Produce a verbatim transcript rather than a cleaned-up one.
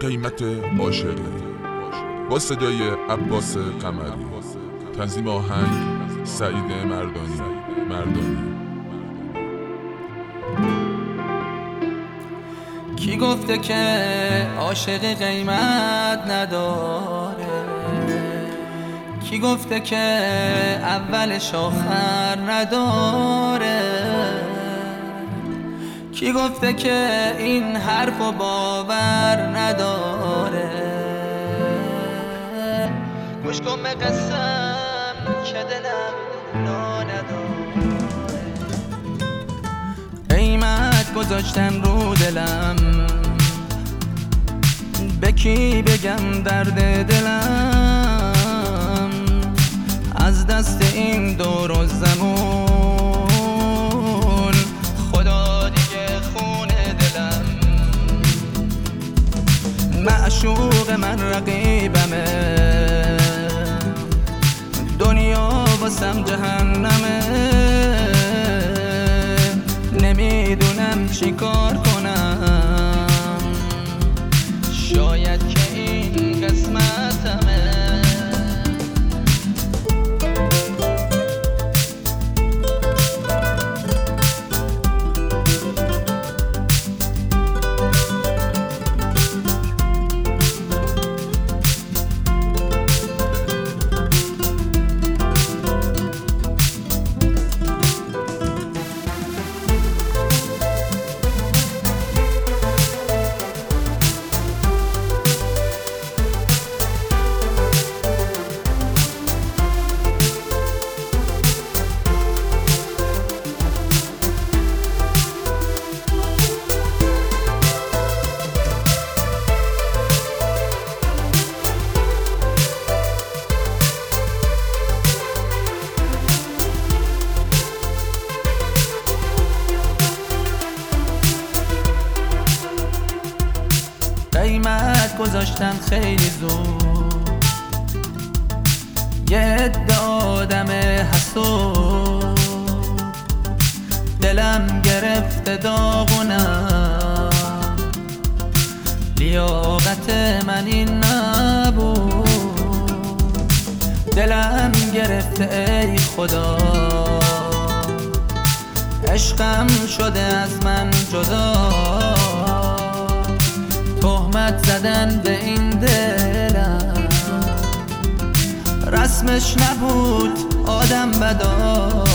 قیمت عاشقی با صدای عباس قمری، تنظیم آهنگ سعید مردانی مردانی کی گفته که عاشق قیمت نداره؟ کی گفته که اولش آخر نداره؟ کی گفته که این حرف و باور نداره؟ گوش کن به قسم که دلم نا نداره. قیمت گذاشتن رو دلم، به کی بگم درد دلم؟ از دست این دور و زمون خدا دیگه خون دلم. معشوق من رقیبمه، دنیا واسم جهنمه. نمیدونم چی کار کنم، شاید که این قسمتمه. قیمت گذاشتن خیلی زود، یه عده آدم حسود. دلم گرفته داغونم، لیاقت من این نبود. دلم گرفته ای خدا، عشقم شده از من جدا. تهمت زدن به این دلم، رسمش نبود آدم بدا.